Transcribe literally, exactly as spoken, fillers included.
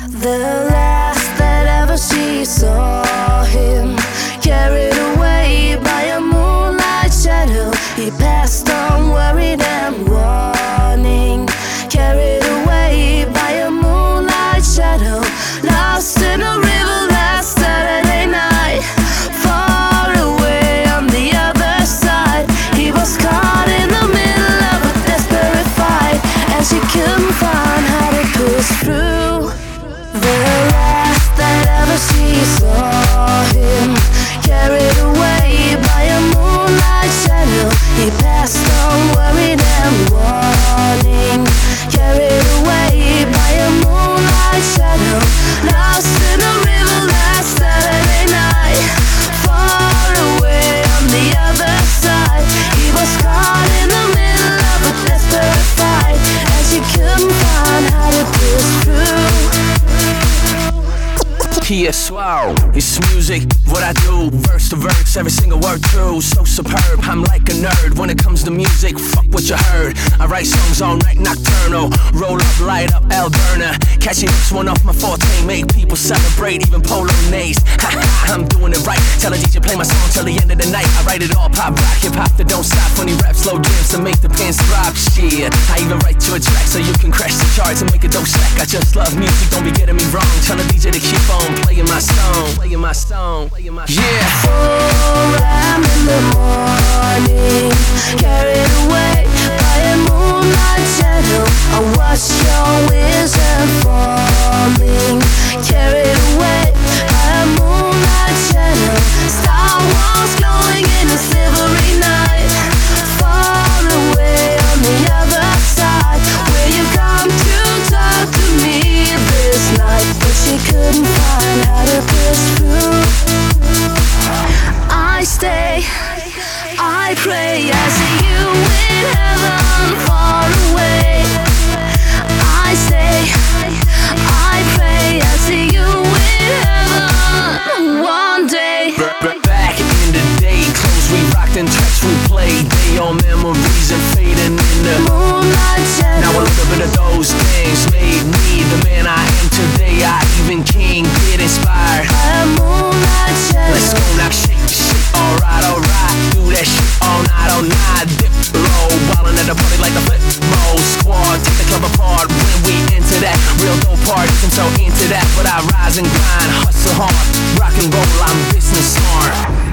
The last that ever she saw him, carried away by a moonlight shadow. He passed on worried and warning, carried away by a moonlight shadow. Lost in a river last Saturday night, far away on the other side. He was caught in the middle of a desperate fight, and she couldn't find how to push through. The last that ever she saw him, carried away by a moonlight shadow. He passed on worried and warning, carried away by a moonlight shadow. Lost in a river last Saturday night, far away on the other side. He was caught in the middle of a desperate fight, and she couldn't find how to push through. P S wow, it's music, what I do, verse to verse, every single word true. So superb, I'm like a nerd when it comes to music. Fuck what you heard, I write songs all night, nocturnal. Roll up, light up, Alberna. Catchy hooks, one off my forte, make people celebrate, even polonaise. Ha ha, I'm doing it right. Tell a D J play my song till the end of the night. I write it all, pop rock, hip hop that don't stop. Funny rap, slow jams to make the pants drop. Shit, I even write you a track so you can crash the charts and make a dope stack. I just love music, don't be getting me wrong. Tell a D J to keep on playing my song, playing my song, playing my song. Yeah. four a.m. in the morning, carried away by a moonlight shadow. I watch your vision forming, carried away by a moonlight shadow. Star Wars glowing in a silvery night, far away on the other side. Will you come to talk to me this night? But she couldn't find how to push through. I stay, I pray, I see you in heaven far away. I stay, I pray, I see you in heaven one day. Back in the day, clothes we rocked and tracks we played. They all memories and fading in the moonlight shadow. Now a little bit of those things made me the man I am today. I even can't get inspired by a moonlight shadow. Let's go now, shake the shit, alright, alright. Do that shit all night, all night. Dip low, wildin' at the party like the flip mode squad. Take the club apart when we into that real dope parties. I'm so into that, but I rise and grind, hustle hard, rock and roll, I'm business smart.